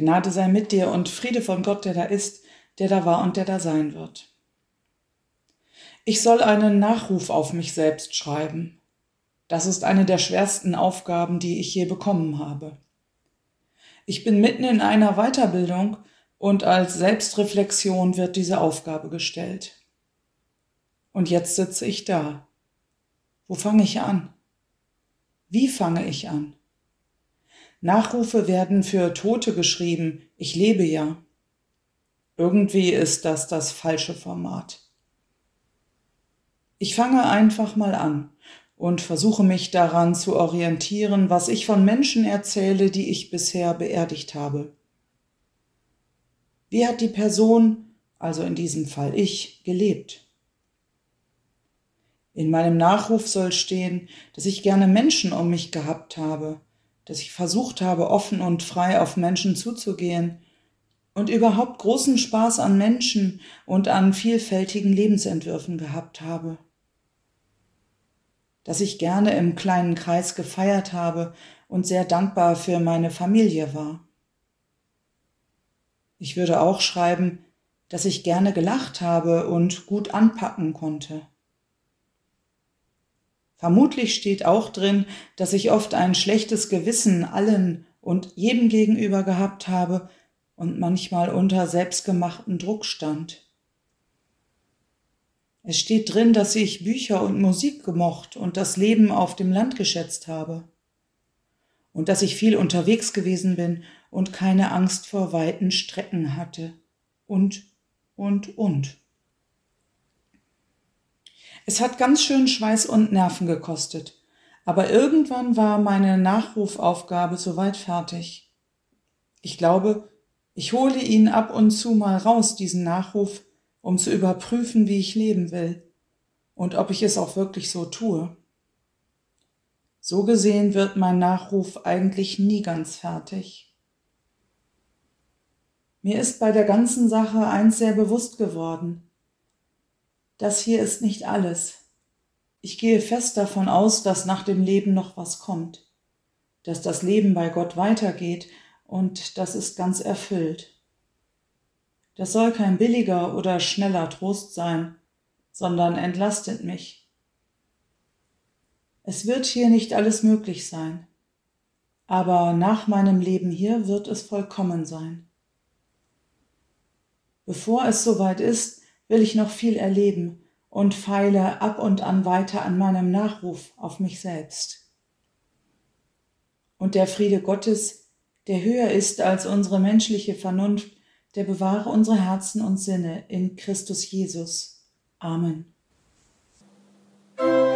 Gnade sei mit dir und Friede von Gott, der da ist, der da war und der da sein wird. Ich soll einen Nachruf auf mich selbst schreiben. Das ist eine der schwersten Aufgaben, die ich je bekommen habe. Ich bin mitten in einer Weiterbildung und als Selbstreflexion wird diese Aufgabe gestellt. Und jetzt sitze ich da. Wo fange ich an? Wie fange ich an? Nachrufe werden für Tote geschrieben. Ich lebe ja. Irgendwie ist das falsche Format. Ich fange einfach mal an und versuche mich daran zu orientieren, was ich von Menschen erzähle, die ich bisher beerdigt habe. Wie hat die Person, also in diesem Fall ich, gelebt? In meinem Nachruf soll stehen, dass ich gerne Menschen um mich gehabt habe, dass ich versucht habe, offen und frei auf Menschen zuzugehen und überhaupt großen Spaß an Menschen und an vielfältigen Lebensentwürfen gehabt habe. Dass ich gerne im kleinen Kreis gefeiert habe und sehr dankbar für meine Familie war. Ich würde auch schreiben, dass ich gerne gelacht habe und gut anpacken konnte. Vermutlich steht auch drin, dass ich oft ein schlechtes Gewissen allen und jedem gegenüber gehabt habe und manchmal unter selbstgemachtem Druck stand. Es steht drin, dass ich Bücher und Musik gemocht und das Leben auf dem Land geschätzt habe. Und dass ich viel unterwegs gewesen bin und keine Angst vor weiten Strecken hatte. Und. Es hat ganz schön Schweiß und Nerven gekostet, aber irgendwann war meine Nachrufaufgabe soweit fertig. Ich glaube, ich hole ihn ab und zu mal raus, diesen Nachruf, um zu überprüfen, wie ich leben will und ob ich es auch wirklich so tue. So gesehen wird mein Nachruf eigentlich nie ganz fertig. Mir ist bei der ganzen Sache eins sehr bewusst geworden. Das hier ist nicht alles. Ich gehe fest davon aus, dass nach dem Leben noch was kommt, dass das Leben bei Gott weitergeht und das ist ganz erfüllt. Das soll kein billiger oder schneller Trost sein, sondern entlastet mich. Es wird hier nicht alles möglich sein, aber nach meinem Leben hier wird es vollkommen sein. Bevor es soweit ist, will ich noch viel erleben und feile ab und an weiter an meinem Nachruf auf mich selbst. Und der Friede Gottes, der höher ist als unsere menschliche Vernunft, der bewahre unsere Herzen und Sinne in Christus Jesus. Amen.